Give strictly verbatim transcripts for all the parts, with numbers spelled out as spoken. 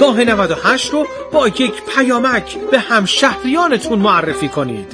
ایستگاه نود و هشت رو با یک پیامک به همشهریانتون معرفی کنید.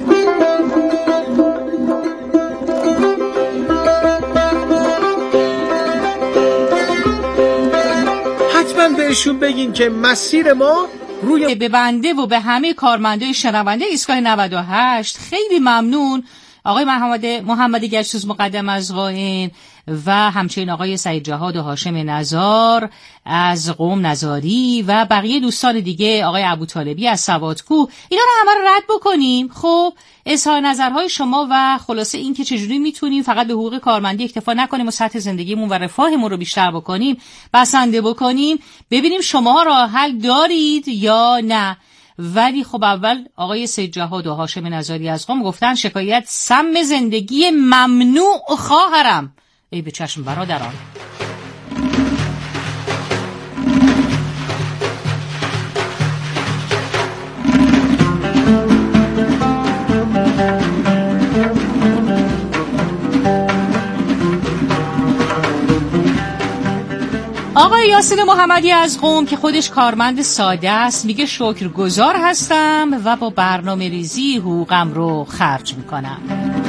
حتما بهشون بگین که مسیر ما روی به بنده و به همه کارمندای شنونده ایستگاه نود و هشت خیلی ممنون. آقای محمد محمد گشتوس مقدم از قائن و همچنین آقای سعید جهاد و هاشم نزار از قم نزاری و بقیه دوستان دیگه، آقای ابوطالبی از سوادکوه، اینا رو همه رو رد بکنیم. خب اظهار نظرهای شما و خلاصه این که چجوری میتونیم فقط به حقوق کارمندی اکتفا نکنیم و سطح زندگیمون و رفاهمون رو بیشتر بکنیم، بسنده بکنیم، ببینیم شماها راه حل دارید یا نه. ولی خب اول آقای سید جهاد و هاشم نزاری از قم گفتن شکایت سم زندگی ممنوع خواهرم. ای به چشم برادران. آقای یاسین محمدی از قم که خودش کارمند ساده است میگه شکرگزار هستم و با برنامه ریزی حقوقم رو خرج میکنم.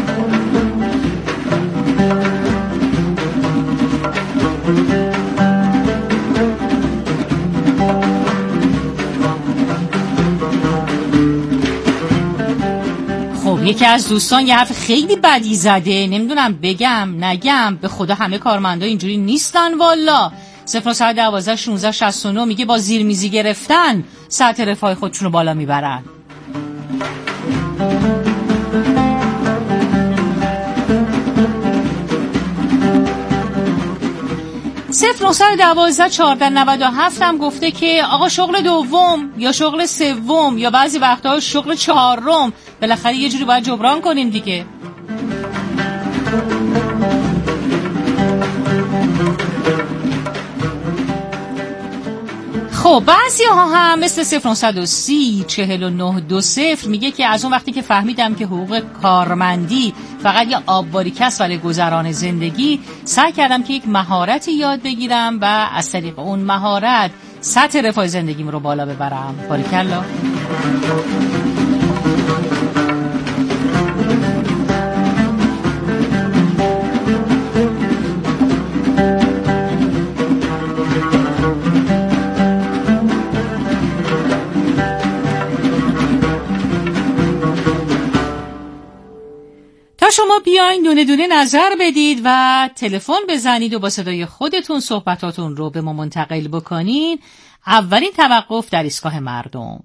خب یکی از دوستان یه حرف خیلی بدی زده، نمیدونم بگم نگم، به خدا همه کارمندا اینجوری نیستن والا. صفر ساعت دوازده شونزده شصت و نه میگه با زیرمیزی گرفتن سطح رفاه خودشون رو بالا میبرن. صفر نهصد دوازده چهارده نود و هفت هم گفته که آقا شغل دوم یا شغل سوم یا بعضی وقتها شغل چهارم بالاخره یه جوری باید جبران کنیم دیگه. خب بعضی ها هم مثل صفر نهصد و سی چهل و نه دو صفر میگه که از اون وقتی که فهمیدم که حقوق کارمندی فقط یه آبباری کسب برای گذران زندگی، سعی کردم که یک مهارتی یاد بگیرم و از طریق اون مهارت سطح رفاه زندگیم رو بالا ببرم. باریکلا. شما بیاین دونه دونه نظر بدید و تلفن بزنید و با صدای خودتون صحبتاتون رو به ما منتقل بکنین. اولین توقف در ایستگاه مردم.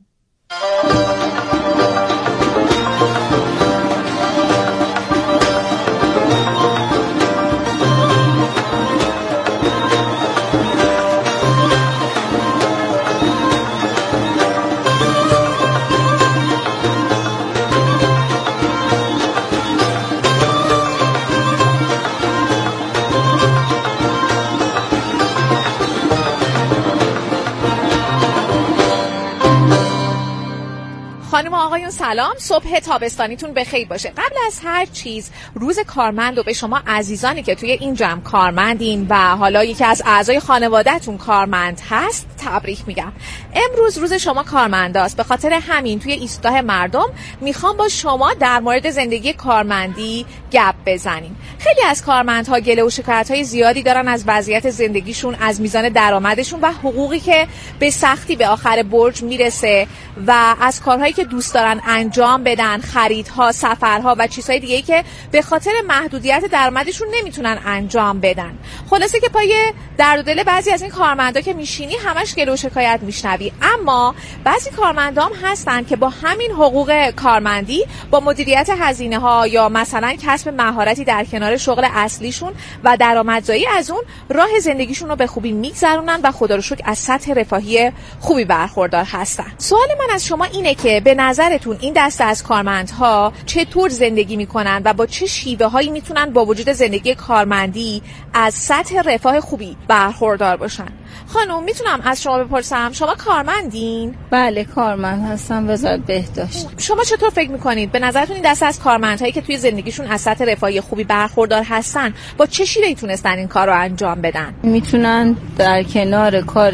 خانم آقایون سلام، صبح تابستانیتون بخیر باشه. قبل از هر چیز روز کارمند و به شما عزیزانی که توی این جمع کارمندین و حالا یکی از اعضای خانواده‌تون کارمند هست تبریک میگم. امروز روز شما کارمنداست، به خاطر همین توی ایستگاه مردم میخوام با شما در مورد زندگی کارمندی گپ بزنیم. خیلی از کارمندها گله و شکایت‌های زیادی دارن از وضعیت زندگیشون، از میزان درآمدشون و حقوقی که به سختی به آخر برج میرسه و از کارهایی که دوست دارن انجام بدن، خریدها، سفرها و چیزهای دیگه‌ای که به خاطر محدودیت درآمدشون نمیتونن انجام بدن. خلاصه که پای درد و دل بعضی از این کارمندا که میشینی همش گله و شکایت میشنوی. اما بعضی کارمندام هستن که با همین حقوق کارمندی با مدیریت هزینه‌ها یا مثلا کسب مهارتی در کنار شغل اصلیشون و درآمدزایی از اون راه زندگیشون رو به خوبی میگذرونن و خدا رو شکر از سطح رفاهی خوبی برخوردار هستن. سوال من از شما اینه که به نظر نظرتون این دسته از کارمندها چطور زندگی میکنن و با چه شیوه هایی میتونن با وجود زندگی کارمندی از سطح رفاه خوبی برخوردار باشن؟ خانم میتونم از شما بپرسم، شما کارمندین؟ بله کارمند هستم، وزارت بهداشت. شما چطور فکر میکنید به نظرتون این دسته از کارمندهایی که توی زندگیشون از سطح رفاهی خوبی برخوردار هستن با چه شیوهی تونستن این کار رو انجام بدن؟ میتونن در کنار کار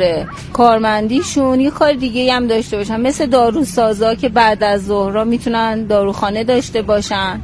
کارمندیشون یه کار دیگه هم داشته باشن، مثل داروسازا که بعد از ظهرها میتونن داروخانه داشته باشن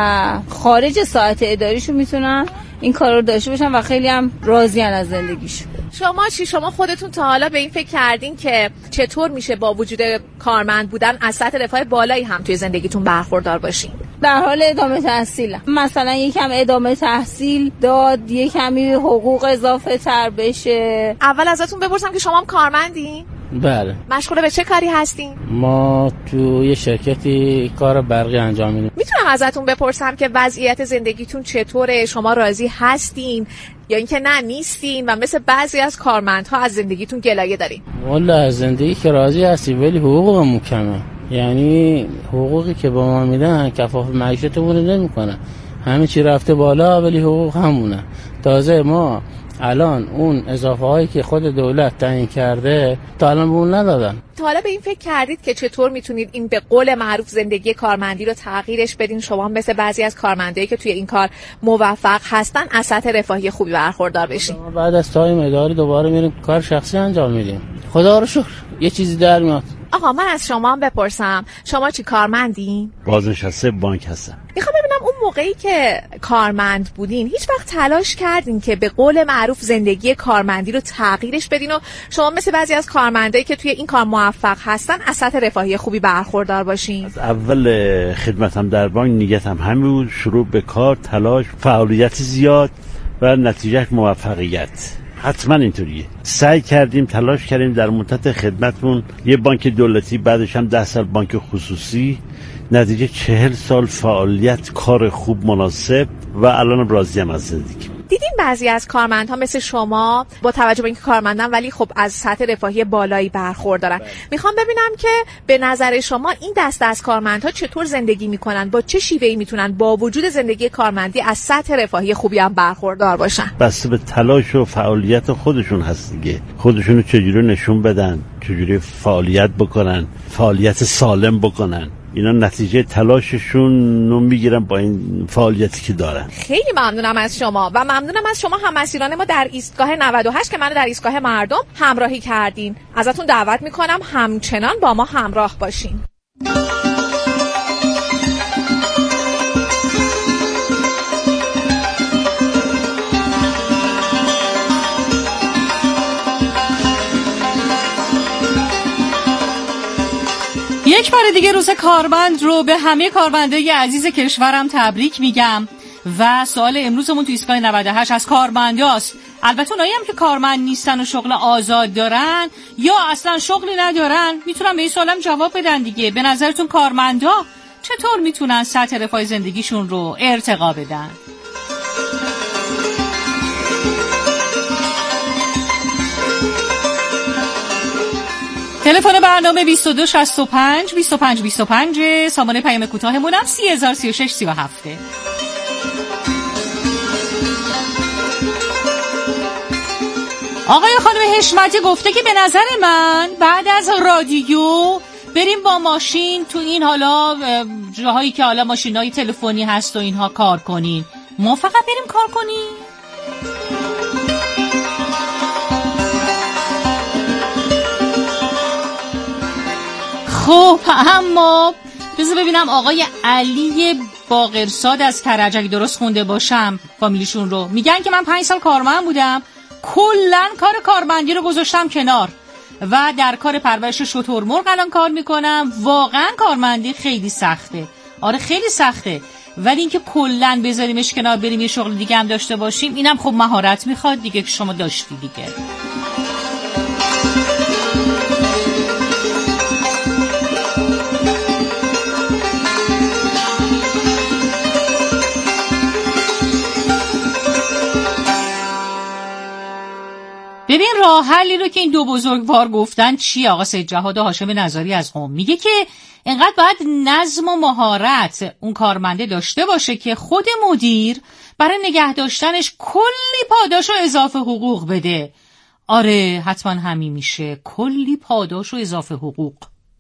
و خارج ساعت اداریشون میتونن این کار رو داشته باشن و خیلی هم راضین از زندگیشون. شما چی؟ شما خودتون تا حالا به این فکر کردین که چطور میشه با وجود کارمند بودن از سطح رفاه بالایی هم توی زندگیتون برخوردار باشین؟ در حال ادامه تحصیلم، مثلا یکم ادامه تحصیل داد، یه کمی حقوق اضافه تر بشه. اول ازتون بپرسم که شما هم کارمندین؟ بله. مشغول به چه کاری هستین؟ ما تو یه شرکتی کار برقی انجام میدیم. میتونم ازتون بپرسم که وضعیت زندگیتون چطوره؟ شما راضی هستین یا اینکه نه نیستین و مثل بعضی از کارمندها از زندگیتون گلایه دارین؟ والا از زندگی که راضی هستیم ولی حقوقمون کمه. یعنی حقوقی که با ما میدن کفاف معیشتمون رو نمیکنه. همه چی رفته بالا ولی حقوق همونه. تازه ما الان اون اضافه هایی که خود دولت تعیین کرده تا الان به اون ندادن. تا حالا به این فکر کردید که چطور میتونید این به قول معروف زندگی کارمندی رو تغییرش بدین، شما مثل بعضی از کارمندایی که توی این کار موفق هستن از سطح رفاهی خوبی برخوردار بشین؟ بعد از تایم اداری دوباره میریم کار شخصی انجام میدیم. خدا رو شکر یه چیزی در میاد. آقا من از شما هم بپرسم، شما چی کارمندین؟ بازنشسته بانک هستم. میخوام ببینم اون موقعی که کارمند بودین هیچ وقت تلاش کردین که به قول معروف زندگی کارمندی رو تغییرش بدین و شما مثل بعضی از کارمندایی که توی این کار موفق هستن از سطح رفاهی خوبی برخوردار باشین؟ از اول خدمتم در بانک نیتم همین بود، شروع به کار، تلاش، فعالیت زیاد و نتیجه موفقیت. حتما اینطوریه. سعی کردیم، تلاش کردیم در مدت خدمتمون یه بانک دولتی، بعدش هم ده سال بانک خصوصی، نتیجه چهل سال فعالیت، کار خوب، مناسب و الان راضیم از زندگی. دیدین بعضی از کارمندها مثل شما با توجه به اینکه کارمندن ولی خب از سطح رفاهی بالایی برخوردارن. میخوام ببینم که به نظر شما این دسته از کارمندها چطور زندگی میکنن، با چه شیوهی میتونن با وجود زندگی کارمندی از سطح رفاهی خوبی هم برخوردار باشن؟ بسته به تلاش و فعالیت خودشون هست دیگه. خودشونو چجوری نشون بدن، چجوری فعالیت بکنن، فعالیت سالم بکنن. اینا نتیجه تلاششون رو میگیرن با این فعالیتی که دارن. خیلی ممنونم از شما و ممنونم از شما هم‌مسیران ما در ایستگاه نود و هشت که منو در ایستگاه مردم همراهی کردین. ازتون دعوت میکنم همچنان با ما همراه باشین. یک بار دیگه روز کارمند رو به همه کارمندای عزیز کشورم تبریک میگم و سوال امروزمون تو ایستگاه نود و هشت از کارمنداست. البته اونایی هم که کارمند نیستن و شغل آزاد دارن یا اصلا شغلی ندارن میتونن به این سوالم جواب بدن دیگه. به نظرتون کارمندا چطور میتونن سطح رفاه زندگیشون رو ارتقا بدن؟ تلفن برنامه بیست و دو شصت و پنج بیست و پنج بیست و پنج، سامانه پیام کوتاهمون هم سی هزار سی و شش سی و هفت. آقای خانم حشمتی گفته که به نظر من بعد از رادیو بریم با ماشین تو این حالا جاهایی که حالا ماشینای تلفنی هست و اینها کار کنین. ما فقط بریم کار کنیم؟ خب اما بذار ببینم آقای علی باقرساد از کرج، اگه درست خونده باشم فامیلیشون رو، میگن که من پنج سال کارمند بودم، کلن کار کارمندی رو گذاشتم کنار و در کار پرورش شترمرغ الان کار میکنم. واقعا کارمندی خیلی سخته. آره خیلی سخته، ولی اینکه کلن بذاریمش کنار بریم یه شغل دیگه هم داشته باشیم اینم خب مهارت میخواد دیگه که شما داشتی دیگه. ببین راه حلی رو که این دو بزرگوار گفتن چی آقا سید جهاد و هاشم نظاری از قم میگه که اینقدر باید نظم و مهارت اون کارمنده داشته باشه که خود مدیر برای نگه داشتنش کلی پاداش و اضافه حقوق بده. آره حتما همین میشه، کلی پاداش و اضافه حقوق.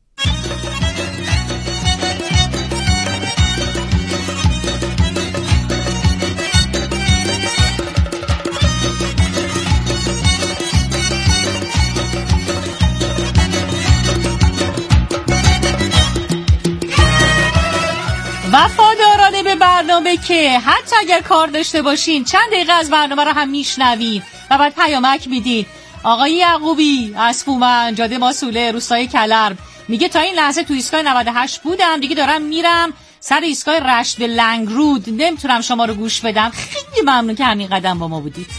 وفادارانه به برنامه که حتی اگر کار داشته باشین چند دقیقه از برنامه رو هم میشنوین و بعد پیامک میدین. آقای یعقوبی از فومن جاده ماسوله روستای کلرم میگه تا این لحظه تو ایستگاه نود و هشت بودم، دیگه دارم میرم سر ایستگاه رشت به لنگرود، نمیتونم شما رو گوش بدم. خیلی ممنون که همین قدم با ما بودید.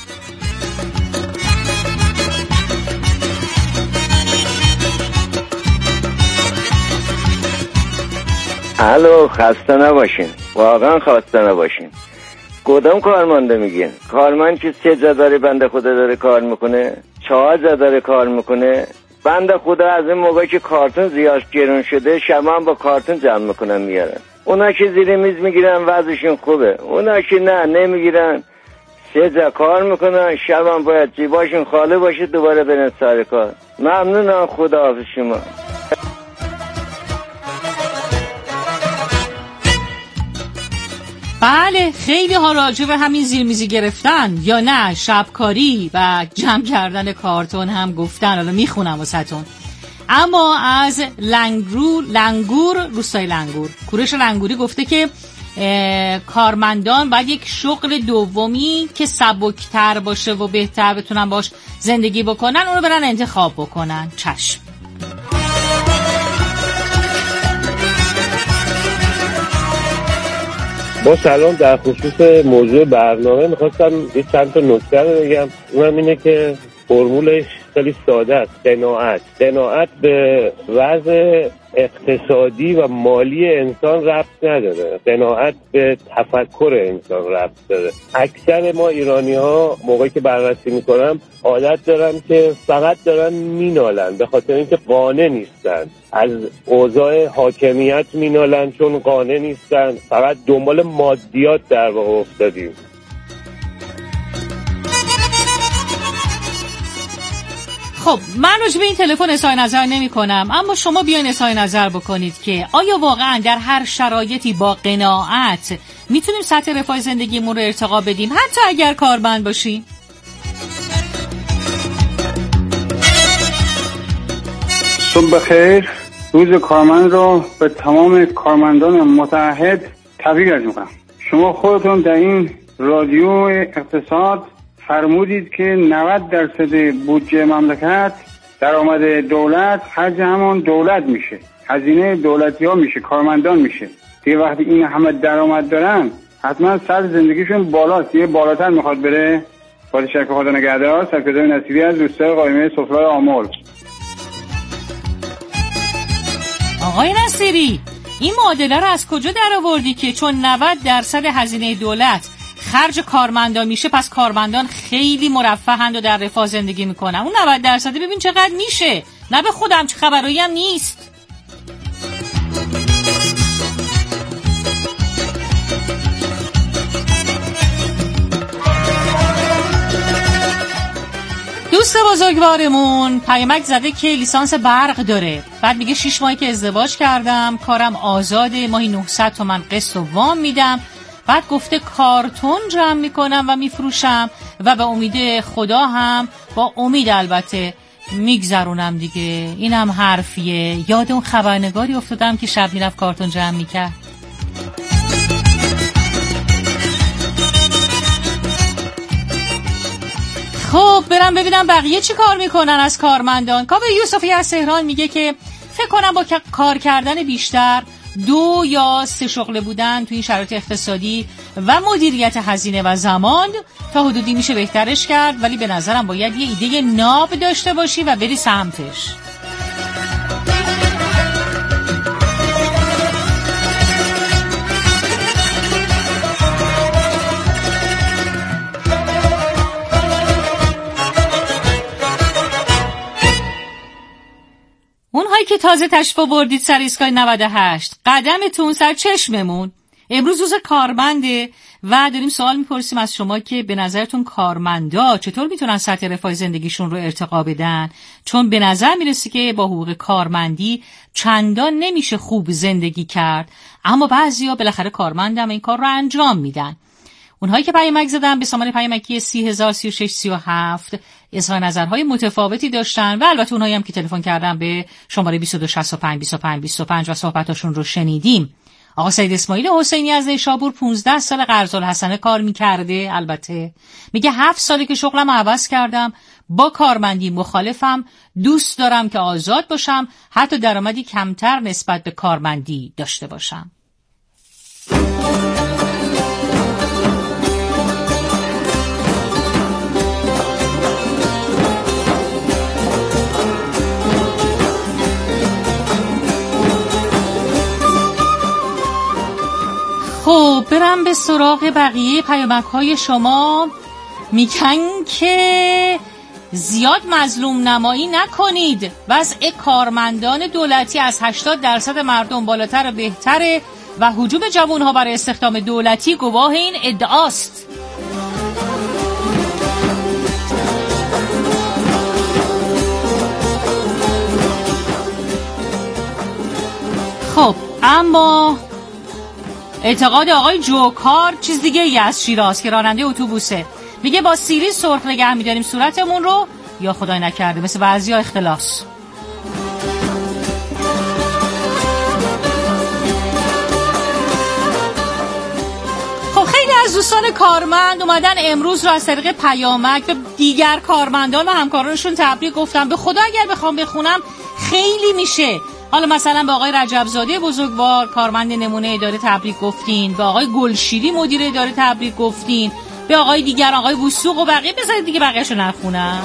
الو، خسته نباشین، واقعا خسته نباشین. کدام کارمنده میگین؟ کارمند که سه جا داره بنده خدا داره کار میکنه، چهار جا داره کار میکنه. بنده خدا از این موقع که کارتون زیاد گرون شده شما هم با کارتون جمع میکنن میارن. اونا که زیر میز میگیرن وضعشون خوبه، اونا که نه نمیگیرن سه جا کار میکنن، شب هم باید جیباشون خالی باشه دوباره برن سر کار. ممنونم، خدا حافظ شما. بله خیلی ها راجع به همین زیرمیزی گرفتن یا نه شبکاری و جمع کردن کارتون هم گفتن، حالا میخونم واسهتون. اما از لنگرو لنگور روستای لنگور کوروش لنگوری گفته که کارمندان باید یک شغل دومی که سبکتر باشه و بهتر بتونن باش زندگی بکنن اونو برن انتخاب بکنن. چشم. با سلام، در خصوص موضوع برنامه میخواستم یه چند تا نکته رو بگم. اونم اینه که فرمولش خیلی ساده است. قناعت قناعت به وضع اقتصادی و مالی انسان ربط نداره، قناعت به تفکر انسان ربط داره. اکثر ما ایرانی ها موقعی که بررسی میکنم عادت دارن که فقط دارن مینالن به خاطر اینکه قانع نیستن، از اوضاع حاکمیت مینالن چون قانع نیستن، فقط دنبال مادیات در واقع افتادیم. خب من راجع به این تلفن اظهار نظر نمی کنم، اما شما بیاین اظهار نظر بکنید که آیا واقعا در هر شرایطی با قناعت میتونیم سطح رفاه زندگیمون رو ارتقا بدیم حتی اگر کارمند باشیم؟ صبح بخیر. روز کارمند رو به تمام کارمندان متعهد تبریک عرض می‌کنم. شما خودتون در این رادیو اقتصاد فرمودید که نود درصد بودجه مملکت درآمد دولت خرج همون دولت میشه، هزینه دولتی ها میشه، کارمندان میشه. دیگه وقتی این همه درآمد دارن حتما سطح زندگیشون بالاست، یه بالاتر میخواد بره. با تشکر، خدا نگهدار. سرکردار نصیری از روستای قائمه سفره‌های آمل. آقای نصیری این معادله رو از کجا در آوردی که چون نود درصد هزینه دولت خرج کارمندان میشه پس کارمندان خیلی مرفه‌اند و در رفاه زندگی میکنن؟ اون نود درصد ببین چقدر میشه. نه به خودم چه خبرایی هم نیست. دوست بزرگوارمون پیامک زده که لیسانس برق داره، بعد میگه شش ماهی که ازدواج کردم، کارم آزاده، ماهی نهصد تومن قسط و وام میدم، بعد گفته کارتون جمع میکنم و میفروشم و به امید خدا هم با امید البته میگذرونم دیگه. اینم حرفیه. یاد اون خبرنگاری افتادم که شب میرفت کارتون جمع میکرد. خب برم ببینم بقیه چی کار میکنن از کارمندان. کاوه یوسفی از تهران میگه که فکر کنم با کار کردن بیشتر، دو یا سه شغله بودن تو این شرایط اقتصادی و مدیریت هزینه و زمان تا حدودی میشه بهترش کرد، ولی به نظرم باید یه ایده ناب داشته باشی و بری سمتش. که تازه تشریف آوردید سر ایستگاه نود و هشت، قدمتون سر چشممون. امروز روز کارمنده و داریم سوال میپرسیم از شما که به نظرتون کارمندا چطور میتونن سطح رفاه زندگیشون رو ارتقا بدن، چون به نظر میرسه که با حقوق کارمندی چندان نمیشه خوب زندگی کرد، اما بعضیا بالاخره کارمندم این کار رو انجام میدن. اونهایی که پیامک زدن به سامان پیامکی سی هزار سی و شش سی و هفت اظهار نظرهای متفاوتی داشتن و البته اونهایی هم که تلفن کردن به شماره بیست و دو شصت و پنج بیست و پنج بیست و پنج و صحبتاشون رو شنیدیم. آقا سید اسماعیل حسینی از نیشابور پانزده سال قرض‌الحسنه کار میکرده. البته میگه هفت سالی که شغلم عوض کردم، با کارمندی مخالفم، دوست دارم که آزاد باشم، حتی درآمدی کمتر نسبت به کارمندی داشته باشم. خب برم به سراغ بقیه پیامک های شما. میگن که زیاد مظلوم نمایی نکنید، وضع کارمندان دولتی از هشتاد درصد مردم بالاتر و بهتره و هجوم جوانها برای استخدام دولتی گواه این ادعاست. خب اما اعتقاد آقای جوکار چیز دیگه ای از شیراز که راننده اتوبوسه. میگه با سیری سرخ نگه می‌داریم صورتمون رو یا خدای نکرده مثل بعضیا اختلاس. خب خیلی از دوستان کارمند اومدن امروز رو از طریق پیامک به دیگر کارمندان و همکارانشون تبریک گفتن. به خدا اگر بخوام بخونم خیلی میشه. حالا مثلا به آقای رجبزاده بزرگوار کارمند نمونه اداره تبریک گفتین، به آقای گلشیری مدیر اداره تبریک گفتین، به آقای دیگر آقای وسوق و بقیه. بذارید دیگه بقیه‌شو نخونم.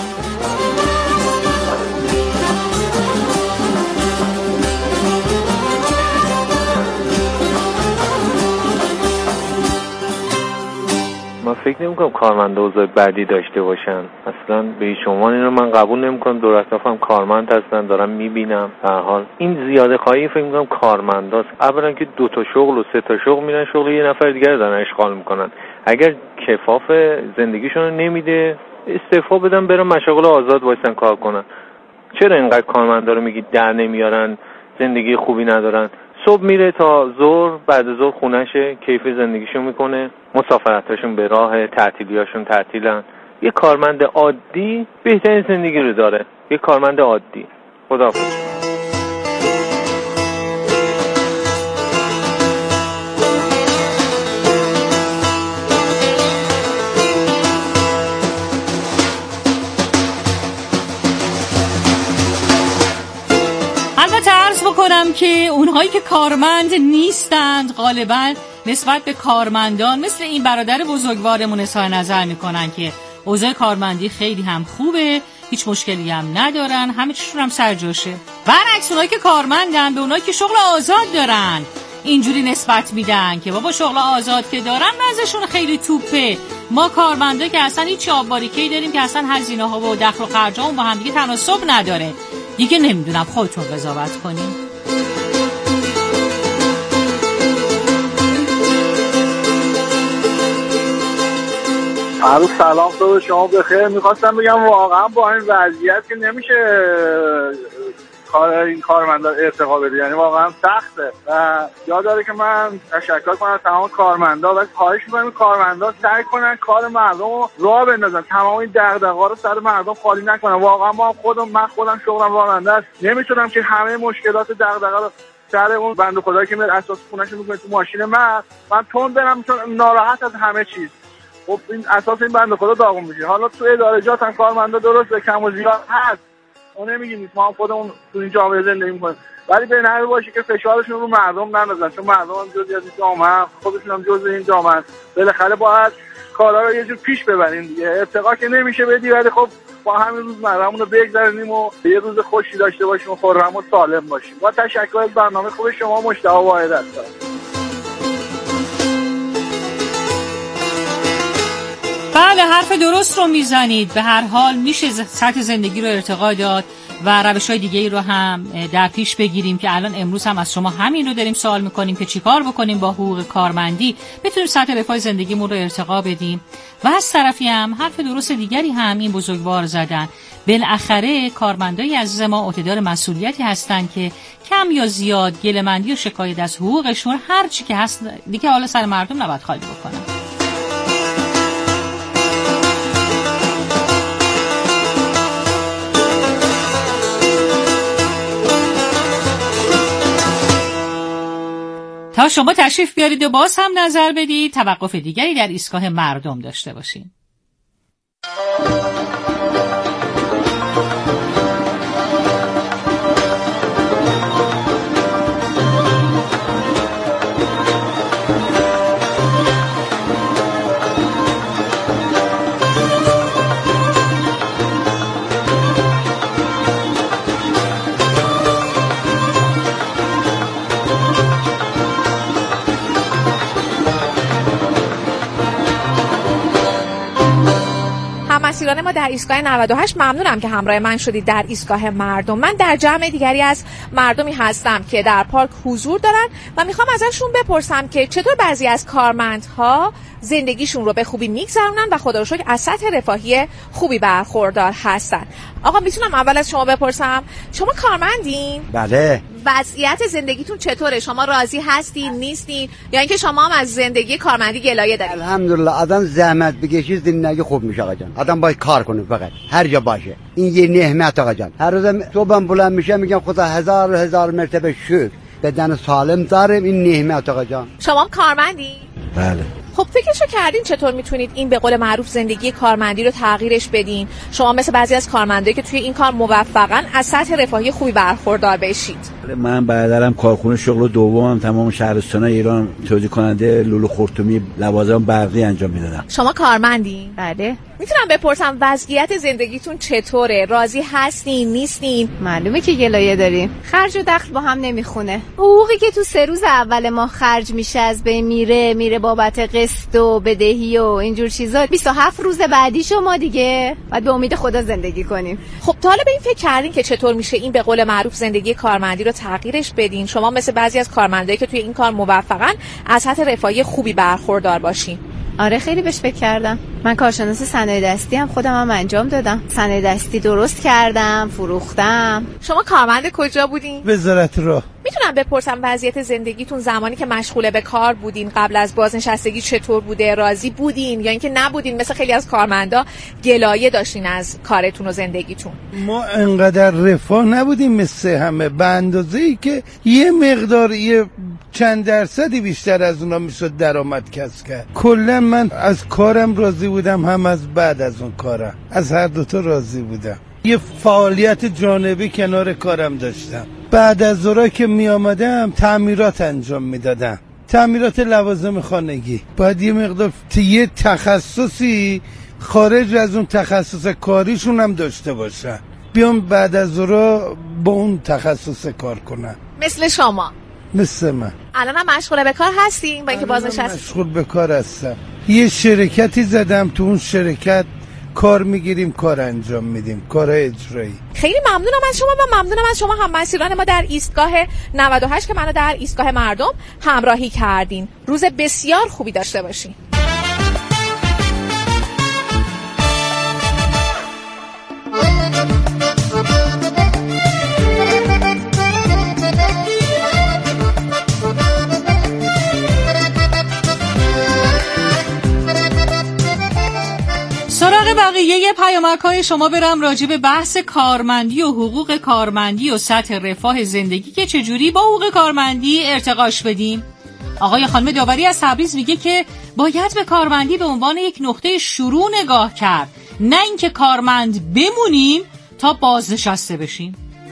من فکر نمی‌کنم کارمندا اوضاع بدی داشته باشن. اصلا به هیچ عنوان این رو من قبول نمی‌کنم. دور اطرافم کارمند هستن، دارم می‌بینم. به هر حال این زیاده خواهی فکر می‌کنم کارمنداست. اولا که دو تا شغل و سه تا شغل میرن شغل یه نفر دیگه رو دارن اشغال می‌کنن. اگر کفاف زندگیشون رو نمیده استعفا بدن، برن مشاغل آزاد وایسن کار کنن. چرا اینقدر کارمندا رو میگی در نمیارن، زندگی خوبی ندارن؟ صبح میره تا ظهر، بعد ظهر خونهشه، کیف زندگیشون میکنه، مسافرتاشون به راه، تعطیلیاشون تعطیلن. یه کارمند عادی بهترین زندگی رو داره. یه کارمند عادی. خداحافظ. بکنم که اونهایی که کارمند نیستند غالبا نسبت به کارمندان مثل این برادر بزرگوارمون اظهار نظر میکنن که اوضاع کارمندی خیلی هم خوبه، هیچ مشکلی هم ندارن، همه چیشون هم سرجاشه. برعکس اونهایی که کارمندن به اونهایی که شغل آزاد دارن اینجوری نسبت میدن که بابا شغل آزاد که دارن وضعشون خیلی توپه، ما کارمندا که اصلا هیچ آباریکه‌ای داریم که اصلا هزینه ها و دخل و خرجامون با هم دیگه تناسب نداره. دیگه نمیدونم، خودتون قضاوت کنین. عروض سلام تو شما بخیر. میخواستم بگم واقعا با این وضعیت که نمیشه کار این کارمندا ارتقا بده، یعنی واقعا سخته و یاد داره که من تشکر کنم تمام کارمندا و خواهش می‌کنم کارمندا سعی کنن کار مردم رو راه بندازن، تمام این دغدغه‌ها رو سر مردم خالی نکنن. واقعا ما خودم من خودم شغلم راننده است، نمیتونم که همه مشکلات دغدغه رو سر اون بنده خدایی که میاد اساس خونه‌ش می‌کنه تو ماشین من من تون برم، چون ناراحت از همه چیز. خب این اساس این بنده خدا داغون میشه. حالا تو ادارجات هم کارمندا درست به کم و زیاد هست، اون نمیگیم ما خودمون تو این جامعه زندگی می‌کنیم، ولی به نحوی باشه که فشارشون رو مردم نندازن، چون مردم هم جزئی از این جامعه، خودشون هم جزئی این جامعه. بالاخره باید کارا رو یه جور پیش ببریم دیگه. ارتقا که نمیشه بدی، ولی خب با همین روز مرامون رو بگذرونیم و یه روز خوشی داشته باشیم و خرم و سالم باشیم. با تشکر از برنامه خوب شما. مجتبی واحد هستم. بله، حرف درست رو میزنید. به هر حال میشه سطح زندگی رو ارتقا داد و روش‌های دیگه‌ای رو هم در پیش بگیریم که الان امروز هم از شما همین رو داریم سوال میکنیم که چیکار بکنیم با حقوق کارمندی بتونیم سطح رفاه زندگیمون رو ارتقا بدیم. و از طرفی هم حرف درست دیگری هم این بزرگوار زدن. بالاخره کارمندای عزیز ما عهدهدار مسئولیتی هستن که کم یا زیاد گله‌مندی و شکایت از حقوقشون هر چی که هست دیگه حالا سر مردم نباید خالی بکنن. تا شما تشریف بیارید و باز هم نظر بدید، توقف دیگری در ایستگاه مردم داشته باشین. هم‌نشینان ما در ایستگاه نود و هشت، ممنونم که همراه من شدید در ایستگاه مردم. من در جمع دیگری از مردمی هستم که در پارک حضور دارن و میخوام ازشون بپرسم که چطور بعضی از کارمندها زندگیشون رو به خوبی میگذرونن و خدا رو شکر از سطح رفاهی خوبی برخوردار هستن. آقا میتونم اول از شما بپرسم، شما کارمندین؟ بله. وضعیت زندگیتون چطوره؟ شما راضی هستین نیستین یا اینکه شما هم از زندگی کارمندی گلایه دارید؟ الحمدلله آدم زحمت بکشه زندگی خوب میشه آقا جان. آدم باید کار کنه فقط هر جا باشه. این یه نعمت آقا جان. هر روز صبحم بلند میشه میگم خدا هزار هزار مرتبه شکر بدن سالم داریم، این نعمت آقا جان. شما هم کارمندی؟ بله. خب فکرشو کردین چطور میتونید این به قول معروف زندگی کارمندی رو تغییرش بدین؟ شما مثل بعضی از کارمندایی که توی این کار موفقن از سطح رفاهی خوبی برخوردار بشید. من برادرم کارخونه شغل دومم تمام شهرستان‌های ایران تولید کننده لولو خرطومی لوازم برقی انجام میدادم. شما کارمندین؟ بله. میتونم بپرسم وضعیت زندگیتون چطوره؟ راضی هستین نیستین؟ معلومه که گلایه داریم. خرج و دخل با هم نمیخونه. حقوقی که تو سه روز اول ما خرج میشه از بین میره میره بابت قسط و بدهی و اینجور چیزا. بیست و هفت روز بعدی شما دیگه باید به امید خدا زندگی کنیم. خب تا حالا به این فکر کردین که چطور میشه این به قول معروف زندگی کارمندی رو تغییرش بدین؟ شما مثل بعضی از کارمندایی که توی این کار موفقن از سطح رفاهی خوبی برخوردار باشین. آره خیلی بهش فکر کردم. من کارشناس صنایع دستی هم خودم هم انجام دادم. صنایع دستی درست کردم، فروختم. شما کارمند کجا بودین؟ وزارت راه. میتونم بپرسم وضعیت زندگیتون زمانی که مشغول به کار بودین قبل از بازنشستگی چطور بوده؟ راضی بودین یا اینکه نبودین مثل خیلی از کارمندا گلایه داشتین از کارتون و زندگیتون؟ ما انقدر رفاه نبودیم مثل همه، به اندازه‌ای که یه مقدار یه چند درصدی بیشتر از اونا میشد درآمد کسب کرد. کلا من از کارم راضی بودم، هم از بعد از اون کارم، از هر دوتا راضی بودم. یه فعالیت جانبی کنار کارم داشتم. بعد از ظهر که می آمدم تعمیرات انجام می دادم، تعمیرات لوازم خانگی. باید یه مقدار یه تخصصی خارج از اون تخصص کاریشون هم داشته باشن، بیام بعد از ظهر با اون تخصص کار کنن. مثل شما؟ مثل من. الان هم مشغول به کار هستین با اینکه بازنشسته؟ مشغول به کار هستم. یه شرکتی زدم، تو اون شرکت کار میگیریم، کار انجام میدیم، کار اجرایی. خیلی ممنونم از شما و ممنونم از شما هم‌مسیران ما در ایستگاه نود و هشت که منو در ایستگاه مردم همراهی کردین. روز بسیار خوبی داشته باشین. سراغ بقیه پیامک‌های شما برم راجع به بحث کارمندی و حقوق کارمندی و سطح رفاه زندگی که چجوری با حقوق کارمندی ارتقاش بدیم. آقای خانم داوری از تبریز میگه که باید به کارمندی به عنوان یک نقطه شروع نگاه کرد، نه اینکه کارمند بمونیم تا بازنشسته بشیم.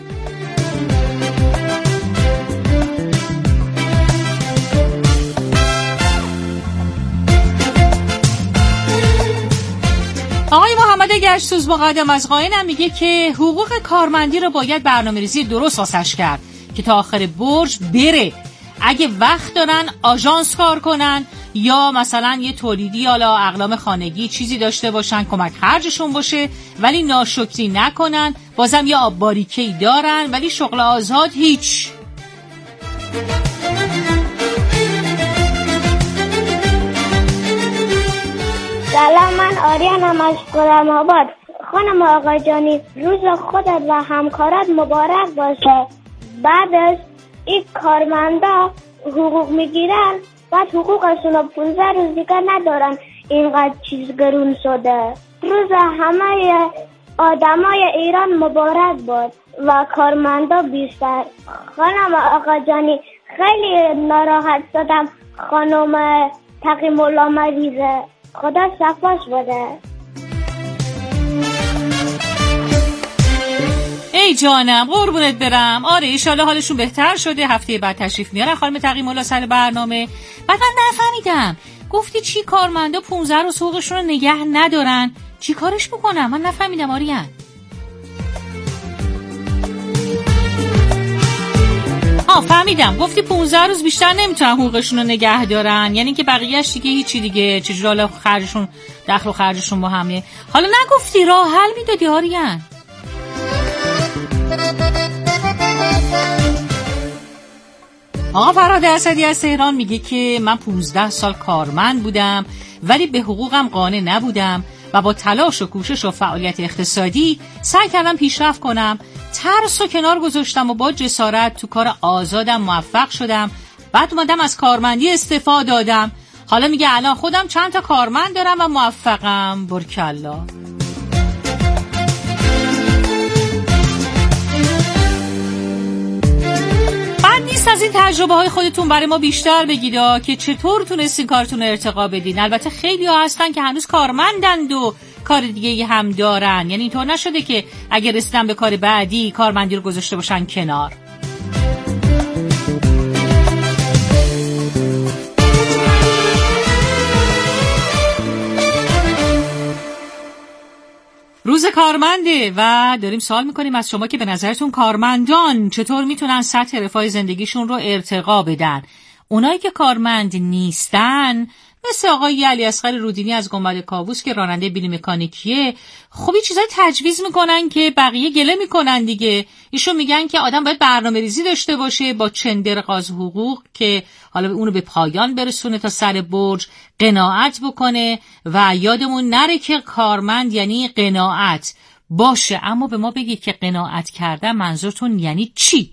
آقای محمد گشتوز مقدم از قائن هم میگه که حقوق کارمندی رو باید برنامه‌ریزی درست واسش کرد که تا آخر برج بره. اگه وقت دارن آژانس کار کنن یا مثلا یه تولیدی حالا اقلام خانگی چیزی داشته باشن کمک خرجشون باشه، ولی ناشکری نکنن، بازم یه آب باریکه‌ای دارن ولی شغل آزاد هیچ. سلام، من آریانم از قلم آباد. خانم آقا جانی، روز خودت و همکارات مبارک باشه. بعد از این کارمندا حقوق میگیرن، بعد حقوقشون رو پونزده روز دیگه ندارن، اینقدر چیز گرون شده. روز همه آدمای ایران مبارک باد و کارمندا بیشتر. خانم آقا جانی، خیلی ناراحت شدم خانم تقی مولا مریضه. خدا شفاش بده. ای جانم، قربونت برم. آره ایشالا حالشون بهتر شده، هفته بعد تشریف میارن خانم تقی مولا سر برنامه. بعد من نفهمیدم گفتی چی کارمندا پونزده روز حقوقشون رو نگه ندارن، چی کارش بکنم؟ من نفهمیدم آریان. آه فهمیدم، گفتی پونزده روز بیشتر نمیتونن حقوقشون رو نگه دارن، یعنی که بقیهش دیگه هیچی دیگه، چجوری حالا خرجشون دخل و خرجشون با همه. حالا نگفتی راه حل میدادی آریان؟ آقا فرهاد اسدی از تهران میگه که من پونزده سال کارمند بودم ولی به حقوقم قانع نبودم و با تلاش و کوشش و فعالیت اقتصادی سعی کردم پیشرفت کنم. ترس و کنار گذاشتم و با جسارت تو کار آزادم موفق شدم. بعد اومدم از کارمندی استعفا دادم. حالا میگه الان خودم چند تا کارمند دارم و موفقم. برکلا. از این تجربه های خودتون برای ما بیشتر بگید که چطور تونستین کارتون رو ارتقا بدین. البته خیلی ها هستن که هنوز کارمندند و کار دیگه هم دارن، یعنی اینطور نشده که اگر رسیدن به کار بعدی کارمندی رو گذاشته باشن کنار. روز کارمنده و داریم سوال میکنیم از شما که به نظرتون کارمندان چطور میتونن سطح رفاه زندگیشون رو ارتقا بدن. اونایی که کارمند نیستن مثل آقای علی اصغر رودینی از گنبد کاووس که راننده بیل مکانیکیه، خوبی چیزای تجویز میکنن که بقیه گله میکنن دیگه. ایشون میگن که آدم باید برنامه‌ریزی داشته باشه با چندر قاز حقوق که حالا اونو به پایان برسونه تا سر برج، قناعت بکنه و یادمون نره که کارمند یعنی قناعت باشه. اما به ما بگید که قناعت کردن منظورتون یعنی چی؟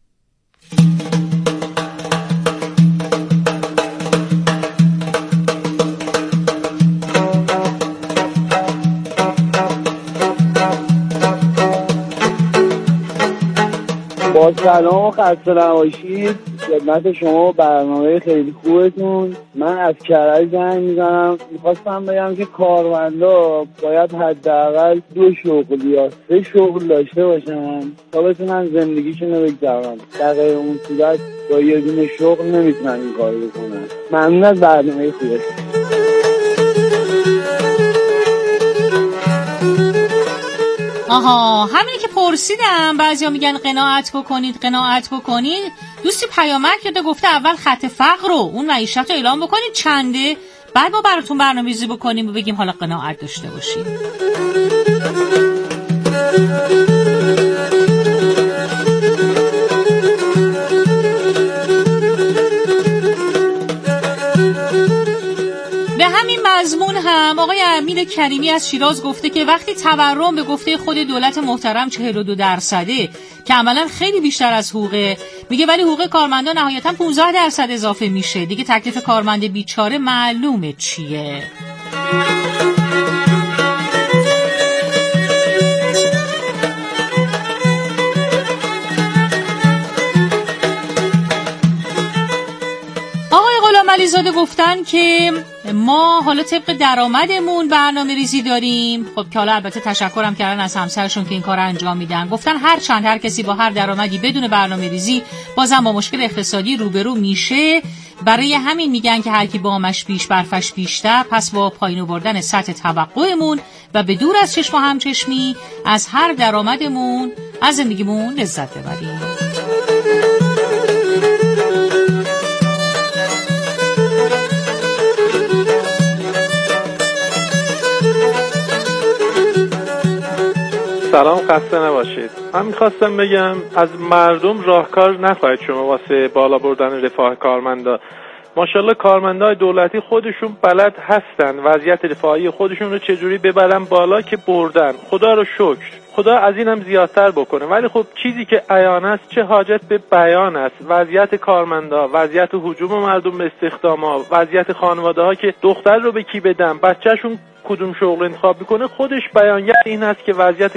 با سلام و خسته نباشید خدمت شما برنامه خیلی خوبتون. من از کرج زنگ میزنم، میخواستم بگم که کارمندا باید حداقل دو شغل یا سه شغل داشته باشن تا بتونن زندگیشون رو بگذرونن. در غیر اون صورت با یه دونه شغل نمیتونن این کار بکنن. ممنون از برنامه خوبتون. آها، همینی که پرسیدم. بعضیا میگن قناعت بکنید قناعت بکنید. دوستی پیامک کرده گفته اول خط فقر رو اون معیشت رو اعلام بکنید چنده، بعد ما براتون برنامه‌ریزی بکنیم و بگیم حالا قناعت داشته باشید. به همین مضمون هم آقای امیر کریمی از شیراز گفته که وقتی تورم به گفته خود دولت محترم چهل و دو درصده که عملا خیلی بیشتر از حقوقه، میگه ولی حقوق کارمندان نهایتا پانزده درصد اضافه میشه دیگه، تکلیف کارمند بیچاره معلومه چیه. علیزاده گفتن که ما حالا طبق درآمدمون برنامه ریزی داریم. خب که حالا البته تشکرم کردن از همسرشون که این کار انجام میدن. گفتن هر چند هر کسی با هر درآمدی بدون برنامه ریزی بازم با مشکل اقتصادی روبرو میشه. برای همین میگن که هر کی بامش بیش برفش بیشتر، پس با پایین آوردن سطح توقعمون و به دور از چشم و همچشمی از هر درآمدمون از زندگیمون لذت ببریم. سلام، خسته نباشید. من میخواستم بگم از مردم راهکار نخواهید شما واسه بالا بردن رفاه کارمندا. ماشاءالله کارمندای دولتی خودشون بلد هستن وضعیت رفاهی خودشون رو چجوری ببرن بالا که بردن. خدا رو شکر. خدا از اینم زیادتر بکنه. ولی خب چیزی که عیان است چه حاجت به بیان است. وضعیت کارمندا، وضعیت هجوم مردم به استخدام‌ها، وضعیت خانواده‌ها که دختر رو به کی بدن، بچه‌شون کدوم شغل انتخاب میکنه، خودش بیانگر این است که وضعیت